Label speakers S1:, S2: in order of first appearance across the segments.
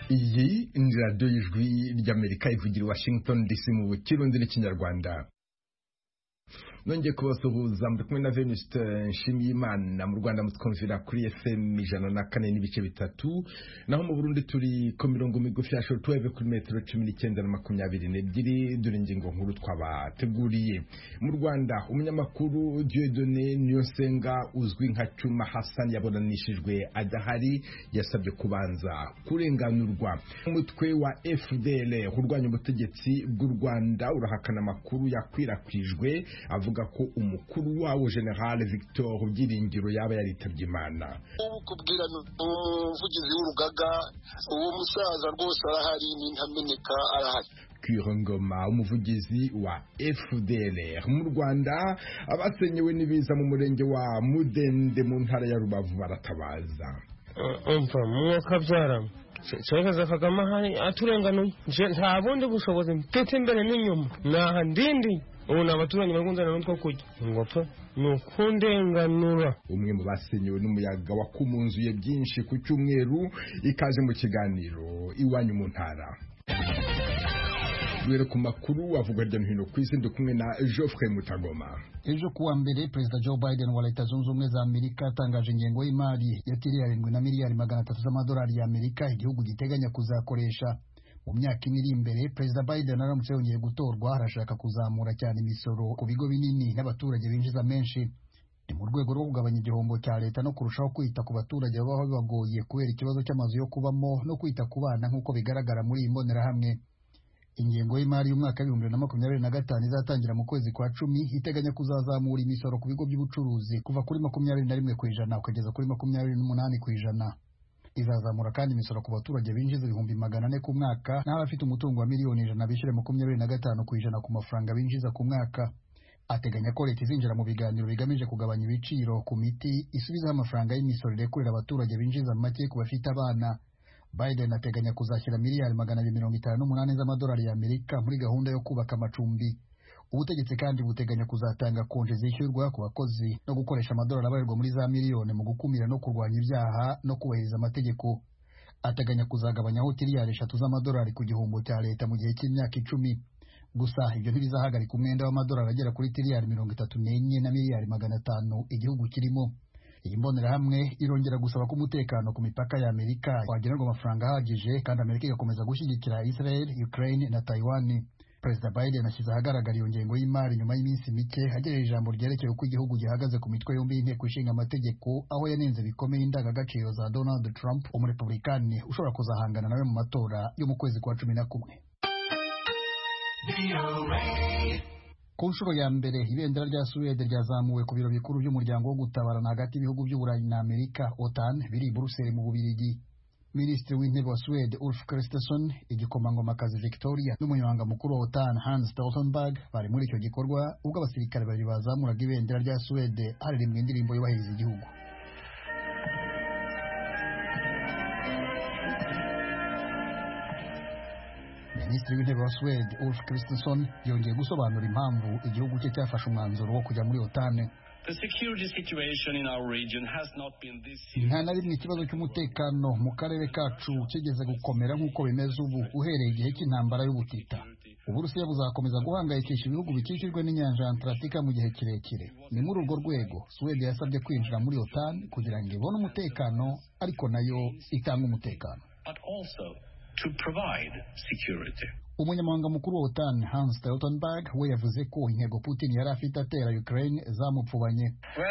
S1: iyi ni radiyo y'ijwi ry'Amerika ivugira i Washington DC mu Kirundi n'Ikinyarwanda. Nongeye kubasuhuza muri kumwe na Venuste Nshimiyimana. Mu Rwanda mutwumvira kuri FM 104.3, naho mu Burundi turi ku mirongo migufi ya shortwave kuri metero 19 na 22. Dore ingingo nkuru twabateguriye. Mu Rwanda umunyamakuru Dieudonné Niyonsenga uzwi nka Cyuma Hassan yaburanishijwe adahari, yasabye kubanza kurenganurwa. Umutwe wa FDL urwanya ubutegetsi bw'u Rwanda urahakana amakuru yakwirakwijwe avuga ko umukuru wawo General Victor Byiringiro yaba yaritabye Imana.
S2: Kubwira umuvugizi w'urugaga uwo musaza rwose arahari n'intameneka arahari.
S1: Kwirongoma umuvugizi wa FDL mu Rwanda abasenyewe n'ibiza mu murenge wa Mudende mu ntara ya Rubavu baratabaza.
S3: Umva mwaka byara Cheka Kagame hari aturenganuye nta bundi bushobozi mfite imbere n'inyuma naha ndindi ubu n'abaturanyi bagundana n'utwo kujya ngopfa nukundenganura.
S1: Umwe mu basenyewe n'umuyaga wakumunzuye byinshi ku cyumweru ikaje mu kiganiro iwanyu mu ntara. Ku makuru avuga hirya no hino ku isi ndi kumwe na Geoffrey Mutagoma.
S4: Ejo kuwa mbere Perezida Joe Biden wa Leta Zunze Ubumwe za Amerika atangaje ingengo y'imari ya tirilioni na miliyari 300 z'amadolari y'Amerika igihugu giteganya kuzakoresha mu myaka iri imbere. Perezida Biden aramutse yongeye gutorwa arashaka kuzamura cyane imisoro ku bigo binini n'abaturage binjiza menshi. Ni mu rwego rwo kugabanya igihombo cya leta no kurushaho kwita ku baturage babaho bibagoye kubera ikibazo cy'amazu yo kubamo no kwita ku bana nk'uko bigaragara muri iyi mbonerahamwe. Ingengo y'imari y'umwaka 2025 izatangira mu kwezi kwa 10 iteganya kuzazamura imisoro ku bigo by'ubucuruzi kuva kuri 21% ukageza kuri 28%. Izazamura kandi imisoro ku baturage binjiza 400,000 ku mwaka n'abafite umutungo wa miliyoni 100 bishyure 25% ku mafaranga binjiza ku mwaka. Ateganya ko leta izinjira mu biganiro bigamije kugabanya ibiciro ku miti isubizaho amafaranga y'imisoro irekurira abaturage binjiza make ku bafite abana. Biden ateganya kuzashyira miliyari 258 z'amadolari y'Amerika muri gahunda yo kubaka amacumbi. Ubutegetsi kandi buteganya kuzatanga konje zishyurwa ku bakozi no gukoresha amadolari abarirwa muri za miliyoni mu gukumira no kurwanya ibyaha no kubahiriza amategeko. Ateganya kuzagabanyaho tirilioni 3 z'amadolari ku gihombo cya leta mu gihe cy'imyaka 10. Gusa ibyo ntibizahagarika umwenda w'amadolari agera kuri tirilioni 34 na miliyari 500 igihugu kirimo. Iyi mbonerahamwe irongera gusaba ko umutekano ku mipaka ya Amerika wagenerwa amafaranga ahagije kandi Amerika igakomeza gushyigikira Israel, Ukraine na Taiwan. Perezida Biden ashyize ahagaragara iyo ngengo y'imari nyuma y'iminsi mike agejeje ijambo ryerekeye uko igihugu gihagaze ku mitwe yombi y'inteko ishinga amategeko, aho yanenze bikomeye indangagaciro za Donald Trump, umurepublikani ushobora kuzahangana nawe mu matora yo mu kwezi kwa 11. Ku nshuro ya mbere ibendera rya Suwede ryazamuwe ku biro bikuru by'umuryango wo gutabarana hagati y'ibihugu by'Uburayi na Amerika OTAN biri i Brussels mu Bubiligi. Minisitiri w'intebe wa Suwede Ulf Kristersson, igikomangomakazi Victoria n'umunyamabanga mukuru wa OTAN Hans Stoltenberg bari muri icyo gikorwa ubwo abasirikare babiri bazamuraga ibendera rya Suwede haririmbwa indirimbo yubahiriza igihugu. Minisitiri w'intebe wa Suwede Ulf Kristersson yongeye gusobanura impamvu igihugu cye cyafashe umwanzuro wo kujya muri OTAN. Nta na rimwe ikibazo cy'umutekano mu karere kacu kigeze gukomera nk'uko bimeze ubu uhereye igihe cy'intambara y'ubutita. Uburusiya buzakomeza guhangayikisha ibihugu bikikijwe n'inyanja ya Atlantika mu gihe kirekire. Ni muri urwo rwego Suwede yasabye kwinjira muri OTAN kugira ngo ibone umutekano ariko nayo itanga umutekano. Umunyamabanga mukuru wa OTAN Hans Stoltenberg we yavuze ko intego Putin yari afite atera Ukraine zamupfubanye.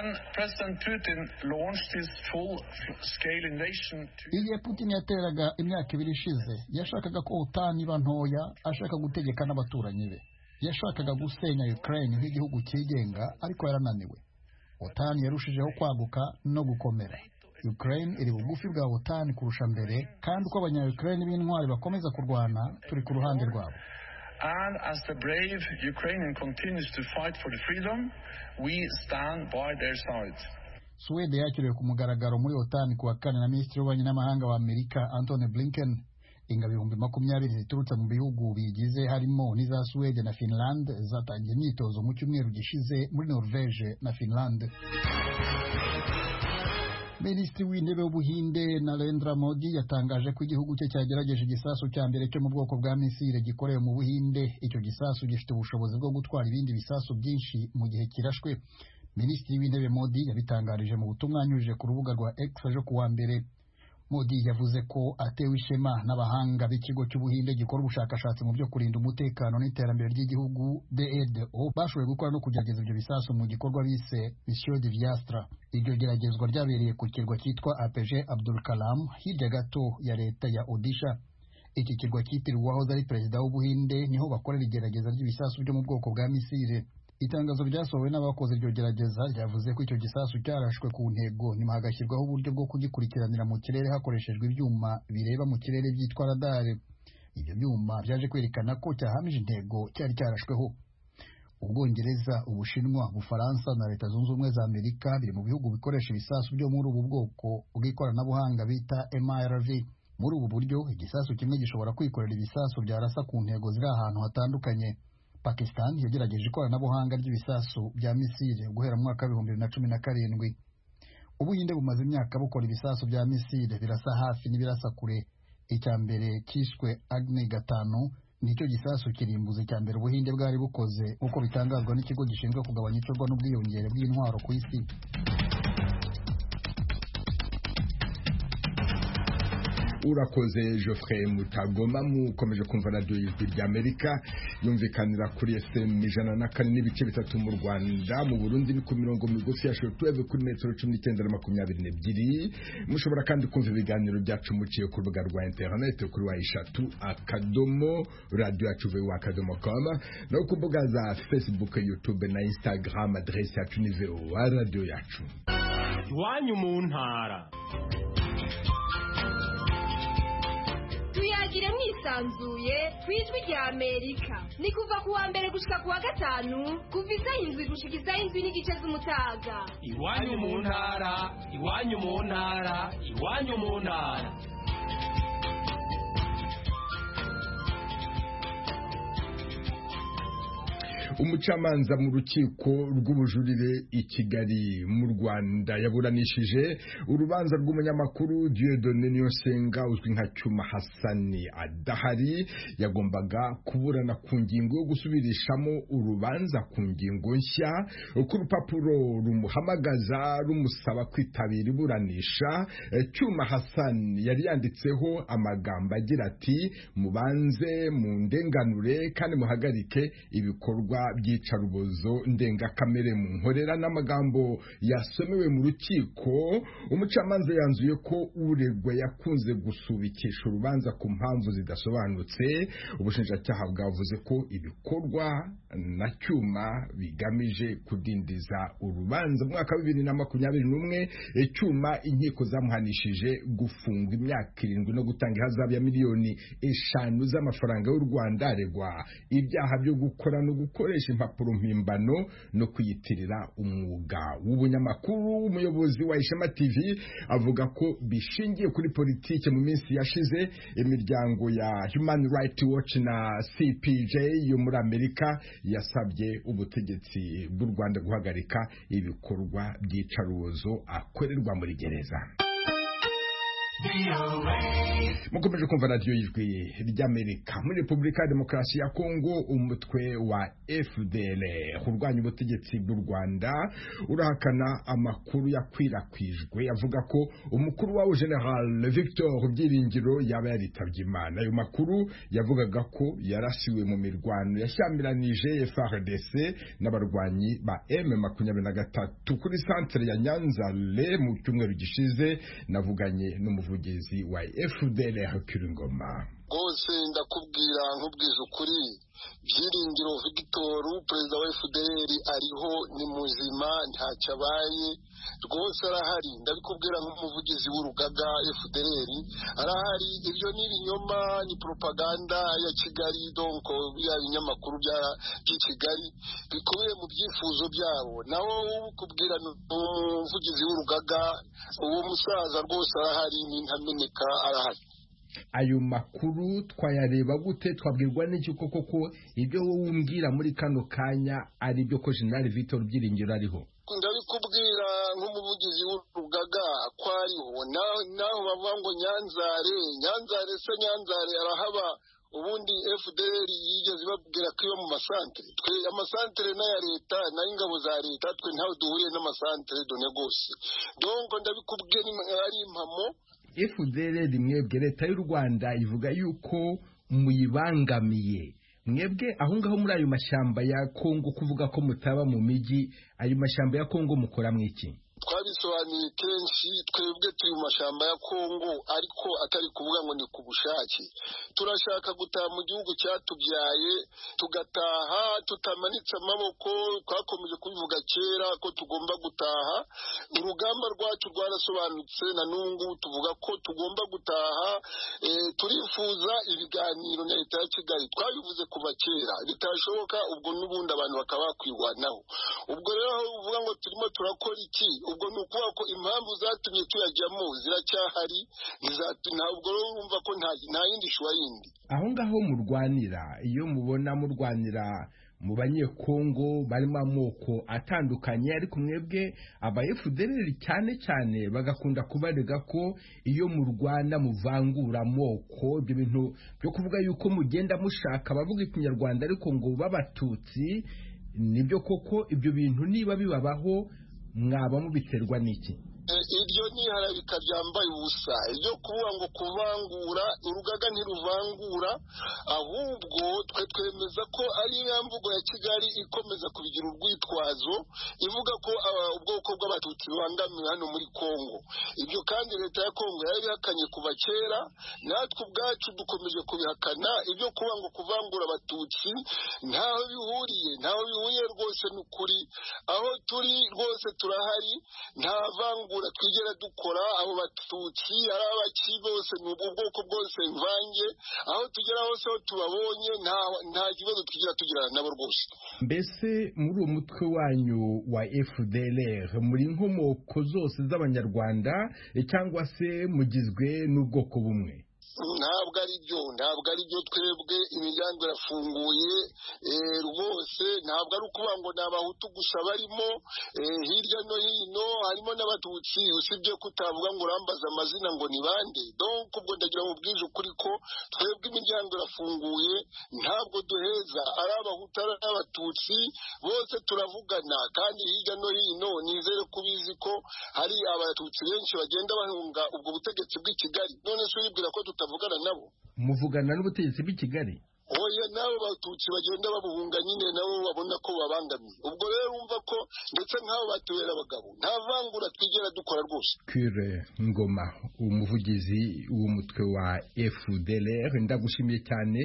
S4: Igihe Putin yateraga imyaka 2 ishize yashakaga ko OTAN iba ntoya, ashaka gutegeka n'abaturanyi be. Yashakaga gusenya Ukraine nk'igihugu cyigenga ariko yarananiwe. OTAN yarushijeho kwaguka no gukomera. Ukraine iri bugufi bwa OTAN kurusha mbere kandi uko abanya-Ukraine b'intwari bakomeza kurwana turi ku ruhande rwabo.
S5: And as the brave Ukrainian continues to fight for the freedom, we stand by their side.
S4: Suwede yakiriwe ku mugaragaro muri OTAN kuwa 4 na Minisitiri w'Ububanyi n'Amahanga wa Amerika Antony Blinken. Ingabo 20,000 ziturutse mu bihugu bigize harimo n'iza Suwede na Finland zatangiye imyitozo mu cyumweru gishize muri Norvège na Finland. Minisitiri w'intebe w'Ubuhinde Narendra Modi yatangaje ko igihugu cye cyagerageje igisasu cya mbere cyo mu bwoko bwa misile gikorewe mu Buhinde. Icyo gisasu gifite ubushobozi bwo gutwara ibindi bisasu byinshi mu gihe kirashwe. Minisitiri w'intebe Modi yabitangarije mu butumwa anyujije ku rubuga rwa X ejo kuwa mbere. Modi yavuze ko atewe ishema n'abahanga b'ikigo cy'Ubuhinde gikora ubushakashatsi mu byo kurinda umutekano n'iterambere ry'igihugu DEDO bashoboye gukora no kugerageza ibyo bisasu mu gikorwa bise Mission Divyastra. Iryo geragezwa ryabereye ku kirwa cyitwa APG Abdul Kalam hirya gato ya leta ya Odisha. Iki kirwa cyitiriwe uwahoze ari perezida w'Ubuhinde niho bakorera igerageza ry'ibisasu byo mu bwoko bwa misile. Itangazo ryasohowe n'abakoze iryo gerageza ryavuze ko icyo gisasu cyarashwe ku ntego nyuma hagashyirwaho uburyo bwo kugikurikiranira mu kirere hakoreshejwe ibyuma bireba mu kirere byitwa radare. Ibyo byuma byaje kwerekana ko cyahamije intego cyari cyarashweho. Ubwongereza, Ubushinwa, Ubufaransa na Leta Zunze Ubumwe za Amerika biri mu bihugu bikoresha ibisasu byo muri ubu bwoko bw'ikoranabuhanga bita MIRV. Muri ubu buryo igisasu kimwe gishobora kwikorera ibisasu byarasa ku ntego ziri ahantu hatandukanye. Pakistan yagerageje ikoranabuhanga ry'ibisasu bya misile guhera mu mwaka wa 2017. Ubuhinde bumaze imyaka bukora ibisasu bya misile birasa hafi n'ibirasa kure. Icya mbere cyiswe Agni 5 nicyo gisasu kirimbuzi cya mbere Ubuhinde bwari bukoze uko bitangazwa n'ikigo gishinzwe kugabanya icurwa n'ubwiyongere bw'intwaro ku isi.
S1: Urakoze Geoffrey Mutagoma. Mukomeje kumva radio y'Ijwi ry'Amerika yumvikanira kuri FM 104.3 mu Rwanda, mu Burundi ni ku mirongo migufi ya shortwave kuri metero 1922. Mushobora kandi kumva ibiganiro byacu muciye ku rubuga rwa internet kuri wa3.radio.com no ku mbuga za Facebook, YouTube na Instagram. Adresse yacu ni VOA radio yacu.
S6: Iwanyu mu ntara.
S7: Tuyagire mwisanzuye kwijwi rya Amerika. Ni kuva kuwa mbere gushika kuwa gatanu kuva isaha 7 gushika isaha 7 n'igice z'umutaga.
S6: Iwanyu mu ntara, iwanyu mu ntara, iwanyu mu ntara.
S1: Umucamanza mu rukiko rw'ubujurire i Kigali mu Rwanda yaburanishije urubanza rw'umunyamakuru Dieudonné Niyonsenga uzwi nka Cyuma Hassani adahari. Yagombaga kuburana ku ngingo yo gusubirishamo urubanza ku ngingo nshya ku rupapuro rumuhamagaza rumusaba kwitabira iburanisha. Cyuma Hassani yari yanditseho amagambo agira ati mubanze mu ndenganure kandi muhagarike ibikorwa by'icarubozo ndengakamere mu nkorera. N'amagambo yasomewe mu rukiko, umucamanza yanzuye ko uregwa yakunze gusubikisha urubanza ku mpamvu zidasobanutse. Ubushinjacyaha bwavuze ko ibikorwa na Cyuma bigamije kudindiza urubanza. Mu mwaka wa 2021 Cyuma inkiko zamuhanishije gufungwa imyaka 7 no gutanga ihazabu ya miliyoni 5 z'amafaranga y'u Rwanda. Aregwa ibyaha byo gukora no gukoresha impapuro mpimbano no kuyitirira umwuga w'ubunyamakuru. Umuyobozi wa Ishema TV avuga ko bishingiye kuri politike. Mu minsi yashize imiryango ya Human Rights Watch na CPJ yo muri Amerika yasabye ubutegetsi bw'u Rwanda guhagarika ibikorwa by'icarubozo akorerwa muri gereza. Mukomeje kumva radio y'Ijwi ry'Amerika. Muri Republika ya Demokarasi ya Kongo, umutwe wa FDL urwanya ubutegetsi bw'u Rwanda urahakana amakuru yakwirakwijwe avuga ko umukuru wawo General Victor Byiringiro yaba yaritabye Imana. Ayo makuru yavugaga ko yarasiwe mu mirwano yashyamiranyije FARDC n'abarwanyi ba M23 kuri centre ya Nyanzale mu cyumweru gishize. Navuganye n'umuvugizi wa FDL Hakiringoma.
S2: Rwose ndakubwira nkubwiza ukuri, Byiringiro Victor perezida wa FDL ariho, ni muzima, ntacyo abaye, rwose arahari. Ndabikubwira nk'umuvugizi w'urugaga FDL arahari. Ibyo ni ibinyoma, ni propaganda ya Kigali, donc bya binyamakuru bya Kigali bikubiye mu byifuzo byabo. Naho ukubwira n'umuvugizi w'urugaga, uwo musaza rwose arahari, ni ntameneka, arahari.
S1: Ayo makuru twayareba gute? Twabwirwa n'iki koko ko ibyo wowe umbwira muri kano kanya ari byo ko General Victor Byiringiro ariho?
S2: ndabikubwira nk'umuvugizi w'urugaga ko ariho naho bavuga ngo nyanzare arahaba ubundi FDL yigeze babwira ko iyo mu masantere twe amasantere n'aya leta n'ingabo za leta twe ntawe duhuriye n'amasantere de negoce donc ndabikubwira ari impamo.
S1: FDL mwebwe leta y'u Rwanda ivuga yuko muyibangamiye mwebwe aho ngaho muri ayo mashyamba ya Kongo kuvuga ko mutaba mu miji ayo mashyamba ya Kongo mukora mwiki?
S2: Twabisobanuye kenshi twebwe turi mu mashyamba ya Kongo ariko atari kuvuga ngo ni ku bushake. Turashaka gutaha mu gihugu cyatubyaye tugataha tutamanitse amaboko. Twakomeje kubivuga kera ko tugomba gutaha. Urugamba rwacu rwarasobanutse na nungu tuvuga ko tugomba gutaha. Turifuza ibiganiro na leta ya Kigali twabivuze kuva kera bitashoboka ubwo n'ubundi abantu bakaba bakwirwanaho. Ubwo rero uvuga ngo turimo turakora iki? Ubwo ni ukuvuga ko impamvu zatumye tuyajyamo ziracyahari ntabwo urumva ko nta yindi shuwa yindi.
S1: Aho ngaho murwanira iyo mubona murwanira mu banyekongo barimo amoko atandukanye ariko mwebwe aba FDL cyane bagakunda kubarega ko iyo murwana muvangura amoko ibyo bintu byo kuvuga yuko mugenda mushaka abavuga ikinyarwanda ariko ngo babatutsi nibyo koko ibyo bintu niba bibabaho mwaba mubiterwa n'iki?
S2: Iryo niharabika byambaye ubusa ibyo kuvuga ngo kuvangura urugaga ntiruvangura ahubwo twe twemeza ko ari mvugo ya Kigali ikomeza kubigira urwitwazo ivuga ko ubwoko bw'abatutsi bangamiwe hano muri Kongo. Ibyo kandi leta ya Kongo yari ihakanye kuva kera natwe ubwacu dukomeje kubihakana. Ibyo kuvuga ngo kuvangura abatutsi ntaho bihuriye rwose n'ukuri. Aho turi rwose turahari nta vangura twigera dukora. Abo batutsi ari abaki bose ni ubwoko bwose mvange. Aho tugera hose aho tubabonye nta kibazo tugirana nabo rwose.
S1: Mbese muri uwo mutwe wanyu wa FDLR muri inkomoko zose z'abanyarwanda cyangwa se mugizwe n'ubwoko bumwe?
S2: Ntabwo ari byo twebwe imiryango irafunguye rwose. Ntabwo ari ukuvuga ngo ni abahutu gusa barimo hirya no hino harimo n'abatutsi usibye ko utavuga ngo urambaza amazina ngo ni bande. donc ubwo ndagira ngo ubwije ukuri ko twebwe imiryango irafunguye ntabwo duheza ari abahutu ari abatutsi bose turavugana kandi hirya no hino nizere kubizi ko hari abatutsi benshi bagenda bahunga ubwo butegetsi bw'i Kigali. None se uribwira ko tutavugana nabo?
S1: Muvugana n'ubutegetsi bw'i Kigali?
S2: Oya nabo batutsi bagenda babuhunga nyine nabo babona ko babangamiye. Ubwo rero umva ko ndetse nk'abo batubera abagabo nta vangura twigera dukora rwose.
S1: Kure Ngoma umuvugizi w'umutwe wa FDLR ndagushimiye cyane.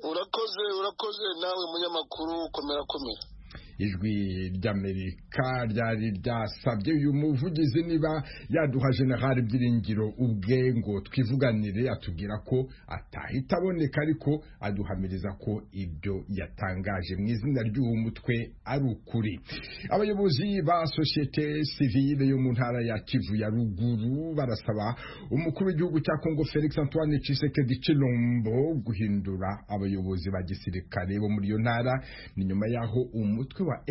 S2: Urakoze nawe munyamakuru komera.
S1: Ijwi ry'Amerika ryari ryasabye uyu muvugizi niba yaduha General Byiringiro ubwe ngo twivuganire atubwira ko atahita aboneka ariko aduhamiriza ko ibyo yatangaje mu izina ry'uwo mutwe ari ukuri. Abayobozi ba societe civile yo mu ntara ya Kivu ya ruguru barasaba umukuru w'igihugu cya Kongo Felix Antoine Tshisekedi Tshilombo guhindura abayobozi ba gisirikare bo muri iyo ntara. Ni nyuma yaho umutwe wa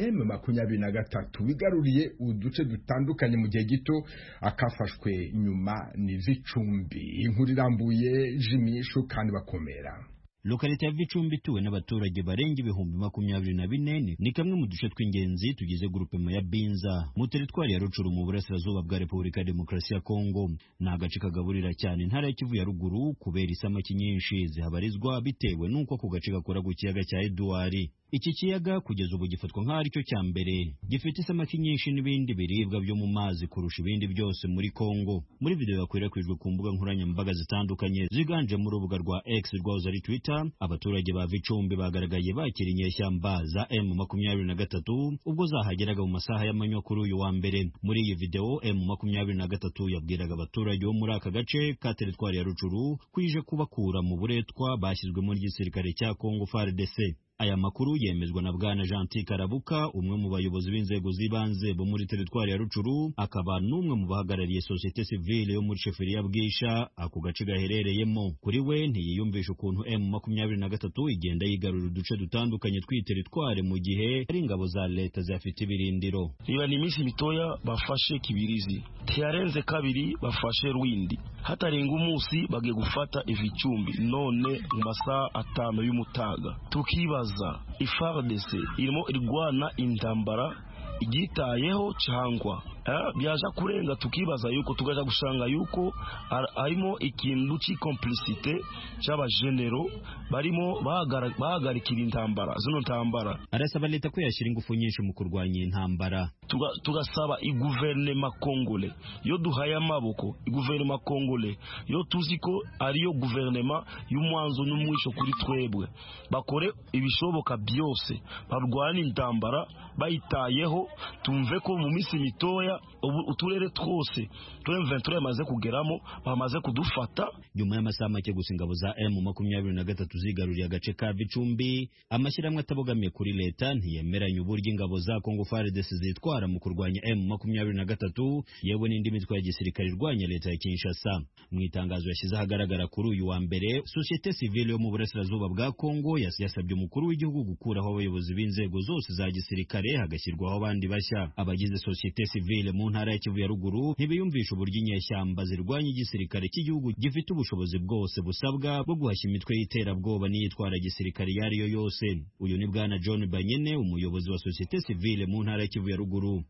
S1: M23 wigaruriye uduce dutandukanye mu gihe gito akafashwe nyuma ni Vicumbi. Inkuru irambuye Jimmy Shukani bakomera.
S8: Lokalite ya Vicumbi tuwe n'abaturage barenga ibihumbi 24 ni kamwe mu duce tw'ingenzi tugize groupement ya Binza mu teritwari ya Rucuru mu burasirazuba bwa Repubulika ya Demokarasi ya Kongo. Ni agace kagaburira cyane intara ya Kivu ya ruguru kubera isamaki nyinshi zihabarizwa bitewe n'uko ku gace gakora ku kiyaga cya Edouard. Iki kiyaga kugeza ubu gifatwa nk'ari cyo cya mbere gifite isamaki nyinshi n'ibindi biribwa byo mu mazi kurusha ibindi byose muri Kongo. Muri video yakwirakwijwe ku mbuga nkoranyambaga zitandukanye ziganje mu rubuga rwa X rwahoze ari Twitter, abaturage ba Vicumbi bagaragaye bakira inyeshyamba za M23 ubwo zahageraga mu masaha y'amanywa kuri uyu wa mbere. Muri iyi video M23 yabwiraga abaturage bo muri aka gace ka teritwari ya Rucuru kwije kubakura mu buretwa bashyizwe muri gisirikare cya Kongo FARDC. Aya makuru yemezwa na Bwana Gentil Karabuka, umwe mu bayobozi b'inzego z'ibanze bo muri teritwari ya Rucuru, akaba n'umwe mu bahagarariye societe civile yo muri sheferi ya Bwisha, ako gace gaherereyemo. Kuri we ntiyiyumvisha ukuntu M23 igenda yigarura uduce dutandukanye tw'iteritwari mu gihe ari ingabo za leta zafite ibirindiro.
S9: Iba ni iminsi mitoya bafashe Kibirizi, tiyarenze kabiri bafashe Rwindi, hatarenga umunsi bagiye gufata Ivicumbi, none mu masaha 5 y'umutaga. Tukibaza FARDC irimo irwana intambara igitayeho cyangwa byaje kurenga, tukibaza yuko tugaja gushanga yuko harimo ikintu cy'complicité cy'abagenero barimo bahagarikira intambara zino ntambara.
S8: Arasaba leta ko yashyira ingufu nyinshi mu kurwanya intambara.
S9: Tugasaba iguverinoma Kongole yo duhaye amaboko, iguverinoma Kongole yo tuzi ko ariyo guverinoma y'umwanzo n'umwisho kuri twebwe, bakore ibishoboka byose barwana intambara bayitayeho. Tumve ko mu minsi mitoya uturere twose M23 yamaze kugeramo bamaze kudufata.
S8: Nyuma y'amasaha make gusa ingabo za M23 zigaruriye agace ka Bicumbi, amashyirahamwe atabogamiye kuri leta ntiyemeranya uburyo ingabo za Congo FARDC zitwara mu kurwanya M23 yewe n'indi mitwe ya gisirikare irwanya leta ya Kinshasa. Mu itangazo yashyize ahagaragara kuri uyu wa mbere, societe civile yo mu burasirazuba bwa Congo yasabye umukuru w'igihugu gukuraho abayobozi b'inzego zose za gisirikare hagashyirwaho abandi bashya. Abagize societe civile mu ntara ya Kivu ya Ruguru ntibiyumvisha uburyo inyeshyamba zirwanya igisirikare cy'igihugu gifite ubushobozi bwose busabwa bwo guhashya imitwe y'iterabwoba n'iyitwara gisirikare yari yo yose. Uyu ni Bwana John Banyene, umuyobozi wa societe civile mu ntara ya Kivu ya Ruguru.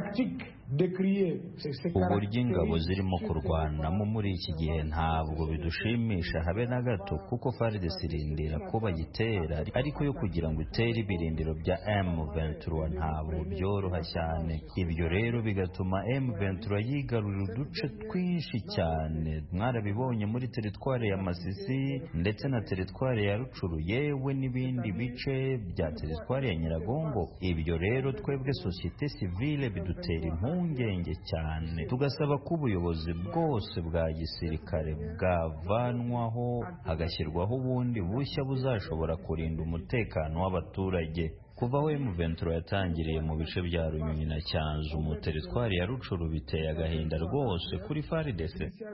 S10: Uburyo ingabo zirimo kurwanamo muri iki gihe ntabwo bidushimisha habe na gato, kuko FARDC irindira ko bayitera, ariko yo kugira ngo itere ibirindiro bya M23 ntabwo byoroha cyane. Ibyo rero bigatuma M23 yigarurira uduce twinshi cyane. Mwarabibonye muri teritwari ya Masisi ndetse na teritwari ya Rucuru, yewe n'ibindi bice bya teritwari ya Nyiragongo. Ibyo rero twebwe societe civile bidutera impungenge cyane. Tugasaba ko ubuyobozi bwose bwa gisirikare bwavanwaho hagashyirwaho ubundi bushya buzashobora kurinda umutekano w'abaturage. Kuva aho M23 yatangiriye mu bice bya Runyonyi na Cyanzu mu teritwari ya Rucuru biteye agahinda rwose kuri FARDC.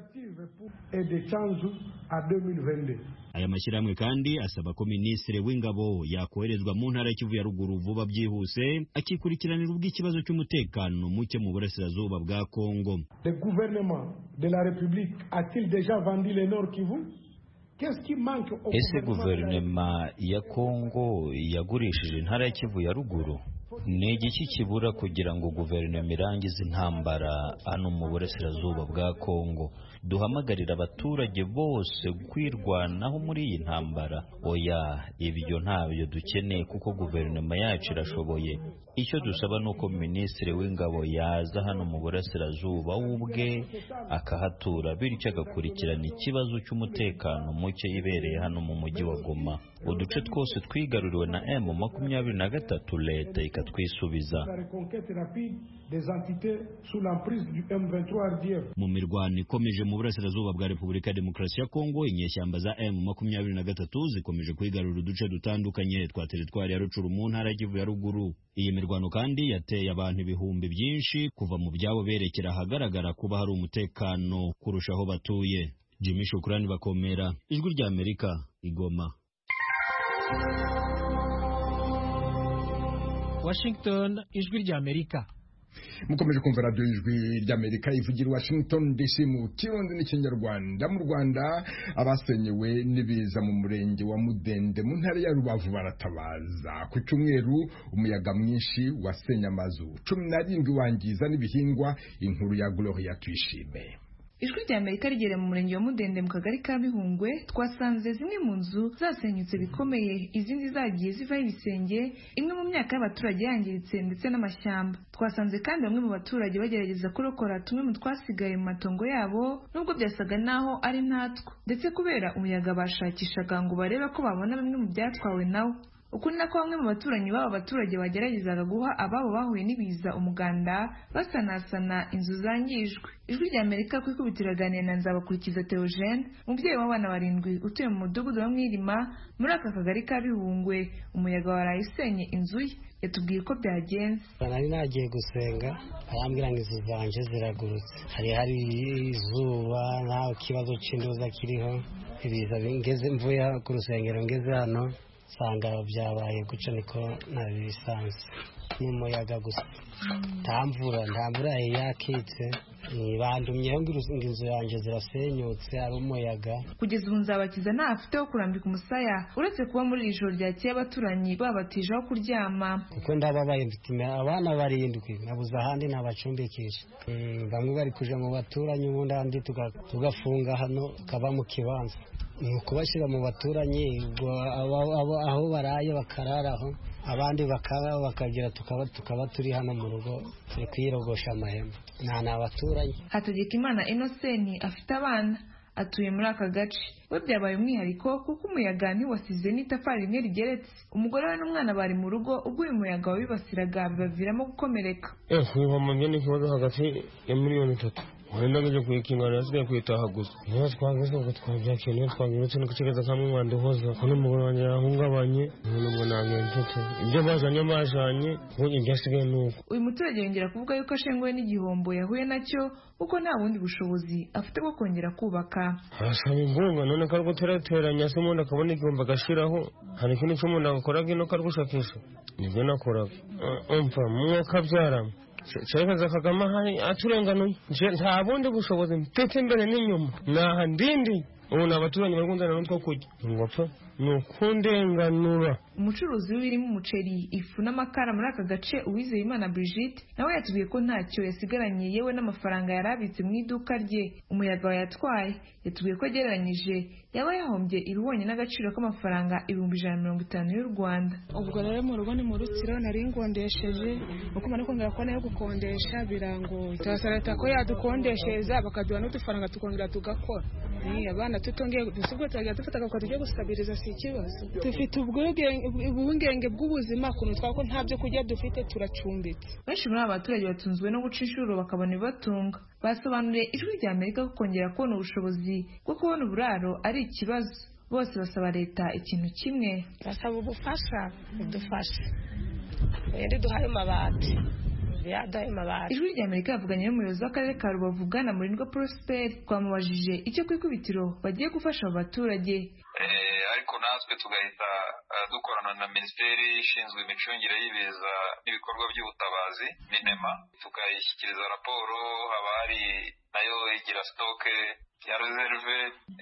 S8: Aya mashyirahamwe kandi asaba ko Minisitiri w'Ingabo yakoherezwa mu ntara ya Kivu ya Ruguru vuba byihuse, akikurikiranira ubw'ikibazo cy'umutekano muke mu burasirazuba bwa Kongo.
S11: Le gouvernement de la République a-t-il déjà vendu le Nord Kivu?
S10: Ese guverinoma ya Kongo yagurishije intara ya Kivu ya Ruguru? Ni igiki kibura kugira ngo guverinoma irangize intambara hano mu burasirazuba bwa Kongo? Duhamagarira abaturage bose kwirwanaho muri iyi ntambara. Oya, ibyo ntabyo dukeneye kuko guverinoma yacu irashoboye. Icyo dusaba nuko Minisitiri w'Ingabo yaza hano mu burasirazuba ubwe akahatura, bityo agakurikirana ikibazo cy'umutekano muke ibereye hano mu mujyi wa Goma. Uduce twose twigaruriwe na M23 leta ikatwisubiza.
S8: Mu mirwano ikomeje mu burasirazuba bwa Repubulika ya Demokarasi ya Kongo, inyeshyamba za M23 zikomeje kwigarurira uduce dutandukanye twa teritwari ya Rucuru mu ntara ya Kivu ya Ruguru. Iyi mirwano kandi yateye abantu ibihumbi byinshi kuva mu byabo berekera ahagaragara kuba hari umutekano kurushaho batuye. Jimmy Shukrani Bakomera, Ijwi rya Amerika, Igoma.
S12: Washington, Ijwi rya Amerika.
S1: Mukomeje kumva radio Ijwi ry'Amerika ivugira Washington DC mu Kirundi n'Ikinyarwanda. Mu Rwanda abasenyewe n'ibiza mu murenge wa Mudende mu ntara ya Rubavu baratabaza. Ku cyumweru umuyaga mwinshi wasenye amazu 17 wangiza n'ibihingwa. Inkuru ya Gloria Tuyishime.
S13: Ijwi rya Amerika rigere mu murenge wa Mudende mu kagari ka Bihungwe, twasanze zimwe mu nzu zasenyutse bikomeye, izindi zagiye zivaho ibisenge, imwe mu myaka y'abaturage yangiritse ndetse n'amashyamba. Twasanze kandi bamwe mu baturage bagerageza kurokora tumwe mu twasigaye mu matongo yabo, nubwo byasaga naho ari ntatwo, ndetse kubera umuyaga bashakishaga ngo barebe ko babona bimwe mu byatwawe nawo. uku ni nako bamwe mu baturanyi b'aba baturage bageragezaga guha ababo bahuye n'ibiza umuganda basanasana inzu zangijwe. Ijwi rya Amerika ku ikubitiro aganira na Nzabakurikiza Theogene, umubyeyi w'abana 7 utuye mu mudugudu wa Mwirima muri aka kagari ka Bihungwe. Umuyaga waraye usenye inzu ye, yatubwiye ko byagenze.
S14: Nari nagiye gusenga arambwira ngo izo zanje ziragurutse, hari izuba nta kibazo cy'indoza kiriho, ibiza ngeze mvuye ku rusengero ngeze hano sanga byabaye guca niko nabisanze n'umuyaga gusa, ntamvura yakitse bandumyeho ngo inzu yanjye zirasenyutse ari umuyaga.
S13: Kugeza ubu Nzabakiza nta afite wo kurambika umusaya uretse kuba muri iri joro ryakeye abaturanyi babatije aho kuryama,
S14: kuko ndababaye mfite abana 7 nabuze ahandi nabacumbikisha. Bamwe bari kuja mu baturanyi ubundi andi tugafunga hano tukaba mu kibanza, ni ukubashyira mu baturanyi aho baraye bakararaho, abandi bakagira tukaba turi hano mu rugo turi kwirogosha amahema. Nta abaturanyi.
S13: Hategekimana Innocent afite abana, atuye muri aka gace. We byabaye umwihariko kuko umuyaga ntiwasize n'itafari rimwe rigeretse. Umugore we n'umwana bari mu rugo ubwo uyu muyaga wabibasiraga bibaviramo gukomereka.
S3: Ntiwamenya n'ikibazo hagati ya miliyoni 3. Wenda ngiye kuyikingana yasigaye kwitaha gusa. Niyo twageze ngo twabyakiye niyo twagirutse no kucegeza kamwe mwanduhoza. Kono umugore wanjye yahungabanye n'ubwo nagenzutse. Ibyo bajanye ubu byasigaye nuko.
S13: Uyu muturage yongera kuvuga yuko ashenguwe n'igihombo yahuye nacyo kuko nta bundi bushobozi afite bwo kongera kubaka.
S3: Arasaba imbunga none karwo terateranya se umuntu akabona igihombo agashiraho. Hari ikintu cy'umuntu akoraga ino kargushakisha. Nibyo nakoraga. Umva mwaka byarama. Cheka Kagame hari aturenganuye, nta bundi bushobozi mfite imbere n'inyuma, naha ndindi ubu n'abaturanyi barikundana n'utwo kujya ngopfa nukundenganura.
S13: Umucuruzi w'ibirimo umuceri, ifu n'amakara muri aka gace Uwizeyimana Brigitte nawe yatubwiye ko ntacyo yasigaranye yewe n'amafaranga yarabitse mu iduka rye umuyaga wayatwaye. Yatubwiye ko agereranyije yaba yahombye ibihwanye n'agaciro k'amafaranga 150 y'u Rwanda.
S15: Ubwo rero mu rugo ni mu Rutsiro nari ngondesheje uko mara kongera ko nayo gukondesha birangoye. Turasarata ko yadukondesheza bakaduha n'udufaranga tukongera tugakora. Abana tutongeye dusubwe twagiye dufata ko tujye gusabiriza si ikibazo. Dufite ubwenge bw'ubuzima kuno twako ntabyo kujya dufite turacumbitse.
S13: Benshi muri abaturage batunzwe no guca inshuro bakabona ibibatunga. Basobanuriye Ijwi rya Amerika ko kongera kubona ubushobozi bwo kubona uburaro ari ikibazo. Bose basaba leta ikintu kimwe.
S15: Basaba ubufasha budufasha. Wende duhaye mabati.
S13: Ijwi rya Amerika yavuganye n'umuyobozi w'akarere ka Rubavu Bwana Murindwa Prosper twamubajije icyo ku ikubitiro bagiye gufasha abaturage.
S16: Ariko natwe tugahita dukorana na Minisiteri ishinzwe imicungire y'ibiza n'ibikorwa by'ubutabazi MINEMA, tukayishyikiriza raporo. Haba hari nayo igira stoke ya reserve.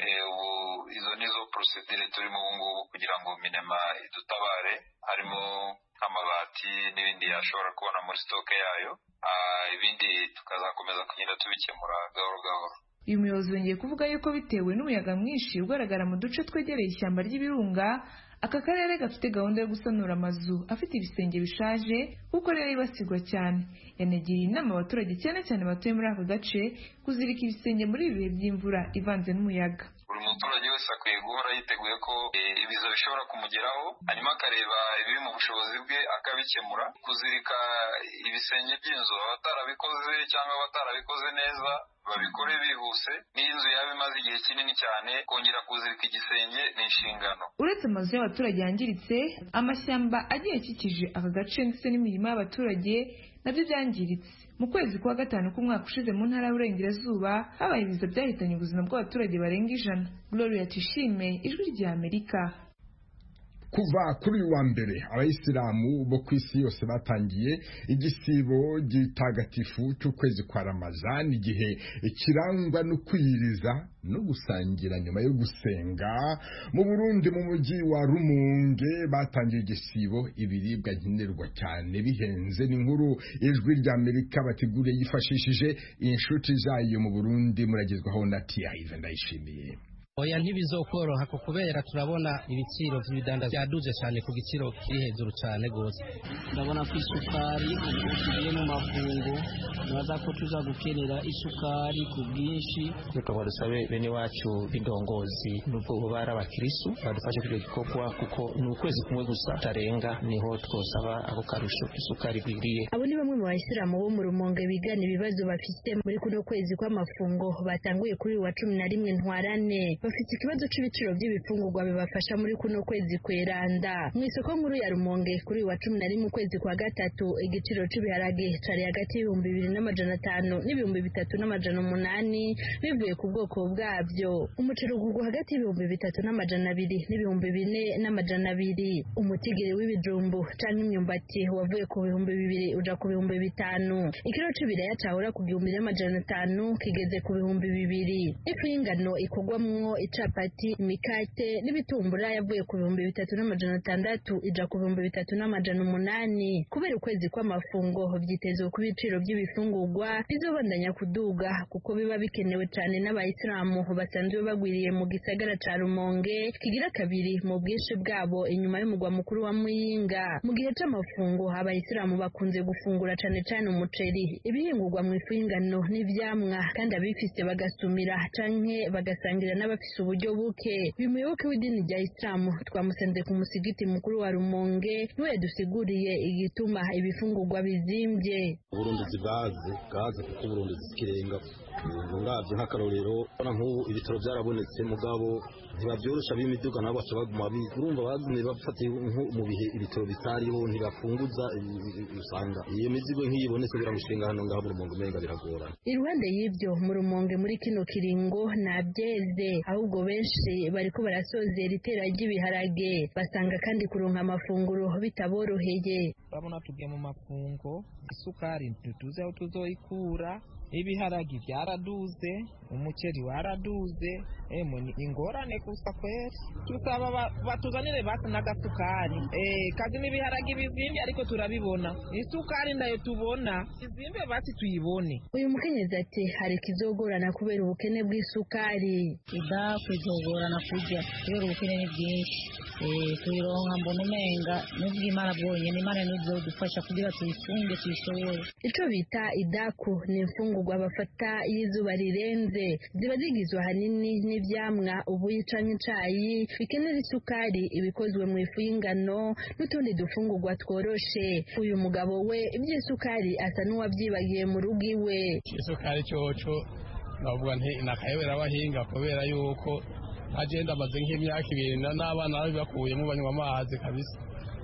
S16: Izo nizo procedure turimo ubungubu kugira ngo MINEMA idutabare, harimo nk'amabati n'ibindi yashobora kubona muri stoke yayo. Ibindi tukazakomeza kugenda tubikemura gahoro gahoro.
S13: Uyu muyobozi yongeye kuvuga yuko bitewe n'umuyaga mwinshi ugaragara mu duce twegereye ishyamba ry'ibirunga, aka karere gafite gahunda yo gusanura amazu afite ibisenge bishaje kuko rero yibasirwa cyane. Yanegiriye inama abaturage cyane batuye muri aka gace kuzirika ibisenge muri ibi bihe by'imvura ivanze n'umuyaga.
S16: Buri muturage wese akwiye guhora yiteguye ko ibiza bishobora kumugeraho, hanyuma akareba ibiri mu bushobozi bwe akabikemura. Kuzirika ibisenge by'inzu abatarabikoze cyangwa abatarabikoze neza babikore bihuse. N'iyo inzu yaba imaze igihe kinini cyane, kongera kuzirika igisenge ni inshingano.
S13: Uretse amazu y'abaturage yangiritse, amashyamba agiye akikije aka gace ndetse n'imirima y'abaturage nabyo byangiritse. Mu kwezi kwa gatanu k'umwaka ushize mu ntara y'Uburengerazuba habaye ibiza byahitanye ubuzima bw'abaturage barenga 100. Gloria Tuyishime, Ijwi rya Amerika.
S1: Kuva kuri uyu wa mbere abayisilamu bo ku isi yose batangiye igisibo gitagatifu cy'ukwezi kwa Ramazan, igihe kirangwa no kwiyiriza no gusangira nyuma yo gusenga. Mu Burundi mu mujyi wa Rumonge batangiye igisibo ibiribwa nkenerwa cyane bihenze. N'inkuru Ijwi rya Amerika bateguriye yifashishije inshuti zayo mu Burundi, muragezwaho na Thierry Ndayishimiye.
S17: Oya ntibizokoroha ko kubera turabona ibiciro by'ibidanda byaduze cyane ku giciro kiri hejuru cyane gose. Ndabona ko isukari igiye mu mafungo
S18: nibaza ko tuza gukenera isukari ku bwinshi.
S19: Twagomba dusabe bene wacu b'indongozi nubwo bo bari abakirisu badufashe kuri gikorwa kuko ni ukwezi kumwe gusa tarenga niho twosaba ako karusho isukari gwiriye.
S20: Abo ni bamwe mu bayisilamu bo mu Rumonge bigana ibibazo bafite muri kuno kwezi kw'amafungo batanguye kuri wa 11 ntwarane. Bafite ikibazo c'ibiciro by'ibifungurwa bibafasha muri kuno kwezi kweranda. Mu isoko nkuru ya Rumonge kuri wa 11 kwezi kwa gatatu igiciro cy'ibiharage cari hagati y'2,500 n'ibihumbi 3,800 bivuye ku bwoko bwabyo. Umuceri ugurwa hagati y'3,200 n'ibihumbi 4,200. Umutigiri w'ibijumbu canke imyumbati wavuye ku 2,000 uja ku 5,000. Ikiro c'ibiraya cahora ku 1,500 kigeze ku 2,000. Ifu y'ingano ikogwamwo icapati, imikate n'ibitumbura yavuye ku 3,600 ija ku 3,800. Kubera ukwezi kw'amafungo vyitezwe ku biciro by'ibifungurwa bizobandanya kuduga kuko biba bikenewe cyane n'abayisilamu basanzwe bagwiriye mu gisagara ca Rumonge kigira kabiri mu bwinshi bwabo inyuma y'umugwa mukuru wa Muyinga. Mu gihe c'amafungo abayisilamu bakunze gufungura cyane cyane umuceri, ibihingurwa mu ifu y'ingano n'ivyamwa, kandi abifise bagasumira canke bagasangira n'abafise uburyo buke. Bimuyoboke w'idini rya Islamu twamusenze ku musigiti mukuru wa Rumonge niwe yadusiguriye igituma ibifungurwa bizimbye.
S21: Burundi gaze kuko Burundi zikirenga ngavyo nk'akarorero nk'ubu ibitaro byarabonetse mugabo ntibavyorosha b'imiduga nabo baca baguma urumva bagumye bafatiye mu bihe ibitaro bitariho ntibafunguza usanga iyo mizigo nk'iyibonetse biramushinga hano ngaho mu Rumonge umenga biragora.
S20: Iruhande y'ivyo mu Rumonge muri kino kiringo nabyeze ahubwo benshi bariko barasozera itera ry'ibiharage basanga kandi kuronka amafunguro bitaboroheye.
S22: Babona tugiye mu mafungo isukari tutuze aho tuzoikura, ibiharagi byaraduze, umuceri waraduze, ingorane kusa kweri. Tusaba batuzanire basi n'agasukari. Kazi n'ibiharagi bizimye ariko turabibona. Isukari ndayo tubona, izimbe basi tuyibone.
S20: Uyu mukenyezi ati hari kizogorana kubera ubukene bw'isukari.
S23: Ida kuzogorana kujya kubera ubukene ni bwinshi. Tuyironka mbona umenga n'ubwo Imana bwonyene Imana nizo dufasha kugira tuyifunge tuyishobore.
S20: Ico bita idaku ni imfungurwa bafata y'izuba rirenze, ziba zigizwe ahanini n'ivyamwa, ubuyi canke icayi bikenera isukari, ibikozwe mu ifu y'ingano n'utundi dufungurwa tworoshe. Uyu mugabo we iby'isukari asa n'uwavyibagiye mu rugo iwe.
S24: Isukari coco navuga nti nakayobera abahinga kubera yuko agenda amaze nk'imyaka 2 n'abana bari bakuyemo banywa amazi kabisa.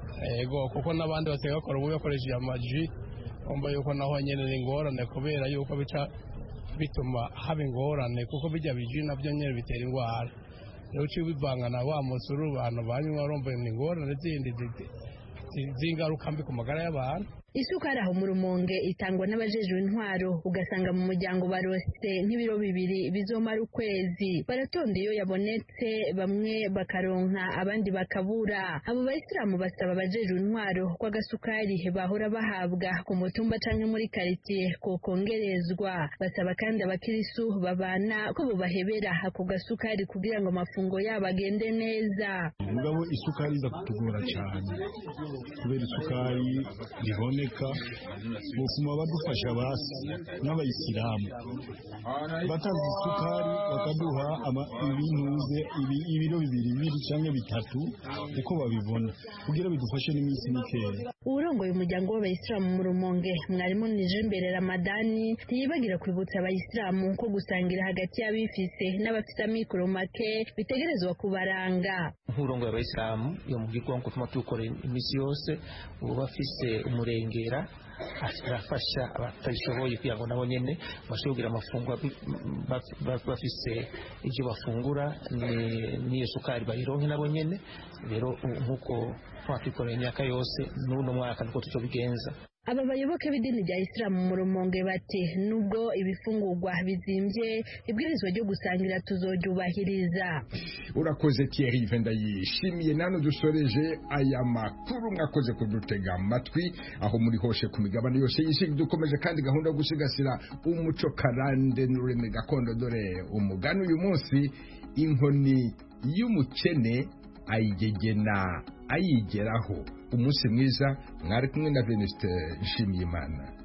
S24: Ego kuko n'abandi basigaye bakora ubu bakoresheje amaji, umva yuko naho nyene ni ingorane kubera yuko bica bituma haba ingorane kuko bijya biji navyo nyene bitera ingwara. Rero uci bivangana wa musuru abantu banywa urumva ni ingorane zindi zingaruka mbi ku magara y'abantu.
S20: Isukari aho mu Rumonge itangwa n'abajejwe intwaro, ugasanga mu muryango barose nk'ibiro 2 bizomara ukwezi. Baratonda iyo yabonetse, bamwe bakaronka abandi bakabura. Abo bayisilamu basaba abajejwe intwaro ko agasukari bahora bahabwa ku mutumba canke muri quartier ko kongerezwa. Basaba kandi abakirisu babana ko bobahebera ako gasukari kugira ngo amafungo yabo agende neza.
S25: Mugabo isukari iza kutugora cyane kubera isukari riboneka bufuma badufasha basi n'abayisilamu batazi isukari bakaduha ibiro 2 cyangwa 3 uko babibona kugira bidufashe n'iminsi mikeya.
S20: Urongoye umuryango w'abayisilamu mu Rumonge mwarimu Nijimbere Ramadani ntiyibagira kwibutsa abayisilamu ko gusangira hagati y'abifise n'abafite amikoro make bitegerezwa kubaranga.
S19: Nk'urongoye abayisilamu yo mu gikongo tuma tukore imisi yose ubu bafise umurengera arafasha abatabishoboye kugira ngo nabo nyene bashobora amafunguro bafise ivyo bafungura ni sukari bayironke nabo nyene. Rero nkuko twakikoreye imyaka yose n'uno mwaka niko tuzobigenza.
S20: Aba bayoboke b'idini rya Islamu mu Rumonge bati nubwo ibifungurwa bizimvye ibwirizwa ryo gusangira tuzojubahiriza.
S1: Urakoze Thierry Vendayishimiye nano dusoreje aya makuru mwakoze kudutega amatwi aho muri hoshe ku migabane yose y'isi. Dukomeje kandi gahunda yo gusigasira umuco karande n'ururimi gakondo, dore umugani uyu munsi: inkoni y'umukene ayigegena ayigeraho. Umunsi mwiza, mwari kumwe na Venuste Nshimiyimana.